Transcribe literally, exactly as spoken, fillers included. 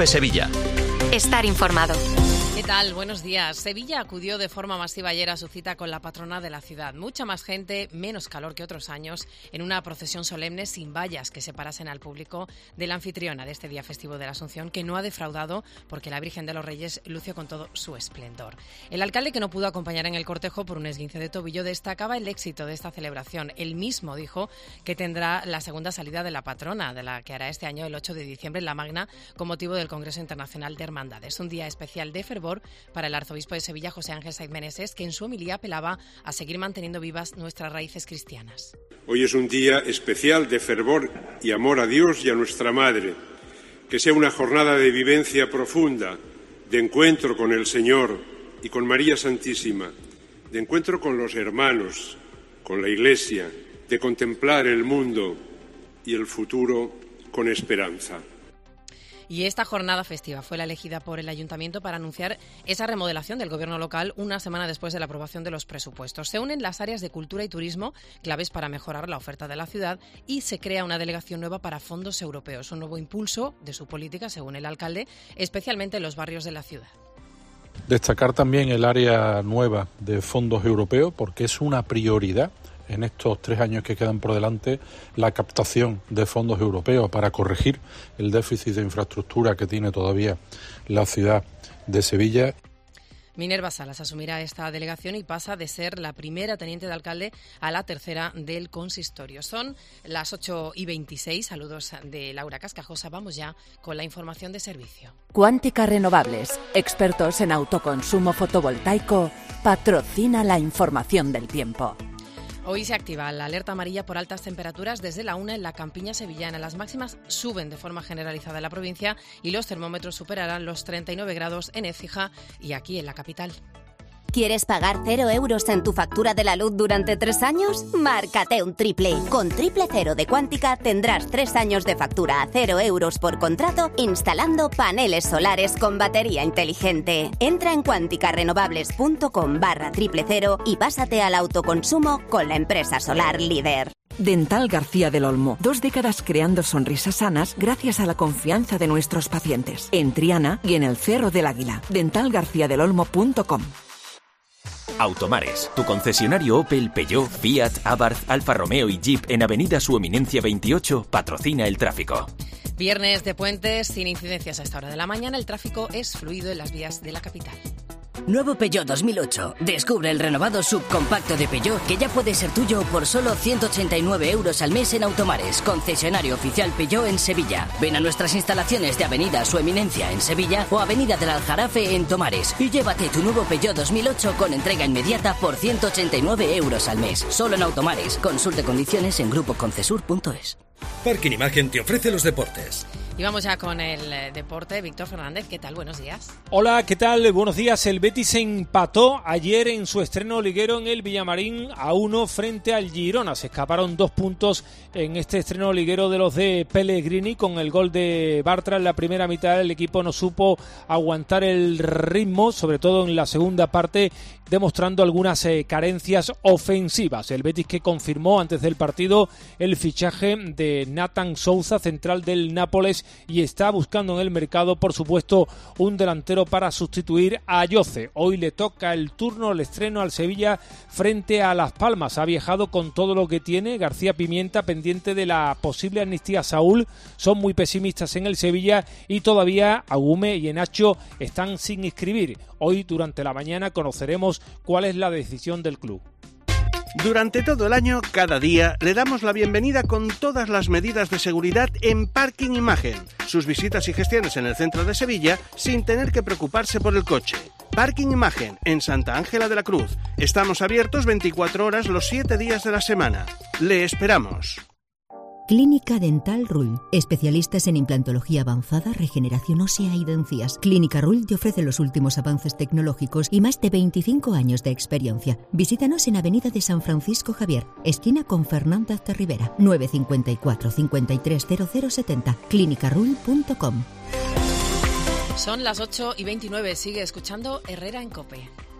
Cope Sevilla. Estar informado. ¿Qué tal? Buenos días. Sevilla acudió de forma masiva ayer a su cita con la patrona de la ciudad. Mucha más gente, menos calor que otros años, en una procesión solemne sin vallas que separasen al público de la anfitriona de este día festivo de la Asunción, que no ha defraudado porque la Virgen de los Reyes lució con todo su esplendor. El alcalde, que no pudo acompañar en el cortejo por un esguince de tobillo, destacaba el éxito de esta celebración. Él mismo dijo que tendrá la segunda salida de la patrona, de la que hará este año el ocho de diciembre en La Magna, con motivo del Congreso Internacional de Hermandades. Un día especial de fervor para el arzobispo de Sevilla, José Ángel Saiz Meneses, que en su homilía apelaba a seguir manteniendo vivas nuestras raíces cristianas. Hoy es un día especial de fervor y amor a Dios y a nuestra Madre. Que sea una jornada de vivencia profunda, de encuentro con el Señor y con María Santísima, de encuentro con los hermanos, con la Iglesia, de contemplar el mundo y el futuro con esperanza. Y esta jornada festiva fue la elegida por el Ayuntamiento para anunciar esa remodelación del gobierno local una semana después de la aprobación de los presupuestos. Se unen las áreas de cultura y turismo, claves para mejorar la oferta de la ciudad, y se crea una delegación nueva para fondos europeos, un nuevo impulso de su política, según el alcalde, especialmente en los barrios de la ciudad. Destacar también el área nueva de fondos europeos, porque es una prioridad en estos tres años que quedan por delante la captación de fondos europeos para corregir el déficit de infraestructura que tiene todavía la ciudad de Sevilla. Minerva Salas asumirá esta delegación y pasa de ser la primera teniente de alcalde a la tercera del consistorio. Son las ocho y veintiséis. Saludos de Laura Cascajosa. Vamos ya con la información de servicio. Cuántica Renovables, expertos en autoconsumo fotovoltaico, patrocina la información del tiempo. Hoy se activa la alerta amarilla por altas temperaturas desde la una en la campiña sevillana. Las máximas suben de forma generalizada en la provincia y los termómetros superarán los treinta y nueve grados en Écija y aquí en la capital. ¿Quieres pagar cero euros en tu factura de la luz durante tres años? Márcate un triple. Con Triple Cero de Cuántica tendrás tres años de factura a cero euros por contrato instalando paneles solares con batería inteligente. Entra en cuánticarenovables.com barra triple cero y pásate al autoconsumo con la empresa solar líder. Dental García del Olmo. Dos décadas creando sonrisas sanas gracias a la confianza de nuestros pacientes. En Triana y en el Cerro del Águila. dental garcía del olmo punto com. Automares, tu concesionario Opel, Peugeot, Fiat, Abarth, Alfa Romeo y Jeep en Avenida Su Eminencia veintiocho patrocina el tráfico. Viernes de puentes, sin incidencias a esta hora de la mañana, el tráfico es fluido en las vías de la capital. Nuevo Peugeot dos mil ocho. Descubre el renovado subcompacto de Peugeot que ya puede ser tuyo por solo ciento ochenta y nueve euros al mes en Automares, concesionario oficial Peugeot en Sevilla. Ven a nuestras instalaciones de Avenida Su Eminencia en Sevilla o Avenida del Aljarafe en Tomares y llévate tu nuevo Peugeot dos mil ocho con entrega inmediata por ciento ochenta y nueve euros al mes. Solo en Automares. Consulte condiciones en grupo concesur punto es. Parking Imagen te ofrece los deportes. Y vamos ya con el eh, deporte. Víctor Fernández, ¿qué tal? Buenos días. Hola, ¿qué tal? Buenos días. El Betis empató ayer en su estreno liguero en el Villamarín a uno frente al Girona. Se escaparon dos puntos en este estreno liguero de los de Pellegrini con el gol de Bartra en la primera mitad. El equipo no supo aguantar el ritmo, sobre todo en la segunda parte, demostrando algunas eh, carencias ofensivas. El Betis, que confirmó antes del partido el fichaje de Nathan Souza, central del Nápoles, y está buscando en el mercado, por supuesto, un delantero para sustituir a Ayoce. Hoy le toca el turno, el estreno al Sevilla frente a Las Palmas. Ha viajado con todo lo que tiene García Pimienta, pendiente de la posible amnistía a Saúl. Son muy pesimistas en el Sevilla y todavía Agume y Enacho están sin inscribir. Hoy, durante la mañana, conoceremos cuál es la decisión del club. Durante todo el año, cada día, le damos la bienvenida con todas las medidas de seguridad en Parking Imagen. Sus visitas y gestiones en el centro de Sevilla sin tener que preocuparse por el coche. Parking Imagen, en Santa Ángela de la Cruz. Estamos abiertos veinticuatro horas los siete días de la semana. Le esperamos. Clínica Dental Rull. Especialistas en implantología avanzada, regeneración ósea y dentías. Clínica Rull te ofrece los últimos avances tecnológicos y más de veinticinco años de experiencia. Visítanos en Avenida de San Francisco Javier, esquina con Fernández de Rivera, nueve cinco cuatro, cinco tres cero cero siete cero, clínica rull punto com. Son las ocho y veintinueve. Sigue escuchando Herrera en COPE.